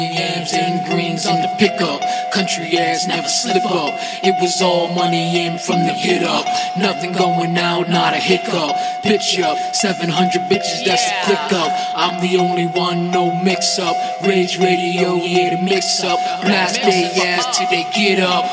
Yams and greens on the pickup. Country ass never slip up. It was all money in from the get up. Nothing going out, not a hiccup. Pitch up, 700 bitches, that's a click up. I'm the only one, no mix up. Rage radio, yeah, the mix up. Blast they ass till they get up.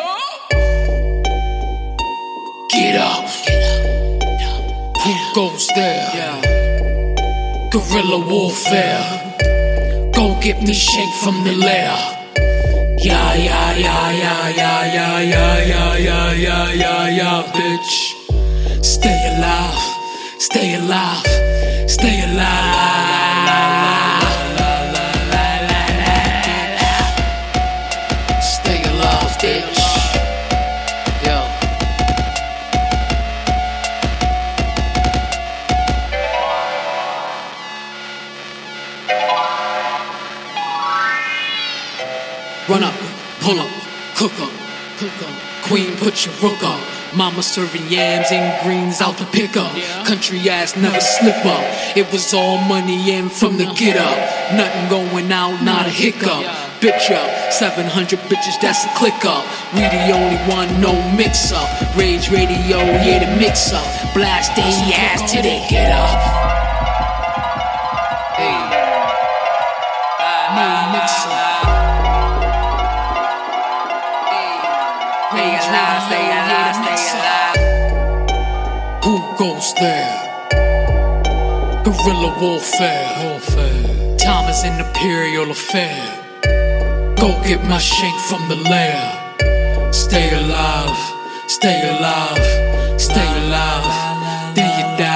Get up. Who goes there? Guerrilla warfare. Go get me shake from the lair. Yeah, yeah, yeah, yeah, yeah, yeah, yeah, yeah, yeah, yeah, yeah, yeah, bitch. Stay alive, stay alive, stay alive. Stay alive, bitch. Yo. Run up, pull up, cook up, queen, put your rook up. Mama serving yams and greens out to pick up. Country ass never slip up. It was all money in from the get up. Nothing going out, not a hiccup. Bitch up, 700 bitches, that's a click up. We the only one, no mix up. Rage radio, yeah, the mix up. Blast they ass till they get up. Hey, no mix up. Stay alive, stay alive, stay alive. Who goes there? Guerrilla warfare. Time is an imperial affair. Go get my shake from the lair. Stay alive, stay alive, stay alive. Then you die.